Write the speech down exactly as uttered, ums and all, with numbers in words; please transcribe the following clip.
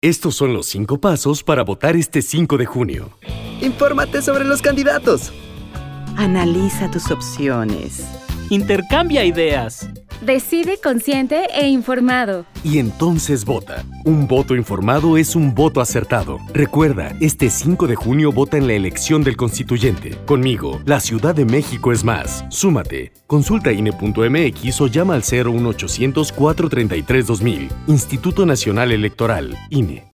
Estos son los cinco pasos para votar este cinco de junio. Infórmate sobre los candidatos. Analiza tus opciones. Intercambia ideas. Decide consciente e informado. Y entonces vota. Un voto informado es un voto acertado. Recuerda, este cinco de junio vota en la elección del constituyente. Conmigo, la Ciudad de México es más. Súmate. Consulta I N E punto M X o llama al cero uno ochocientos, cuatrocientos treinta y tres, dos mil. Instituto Nacional Electoral, I N E.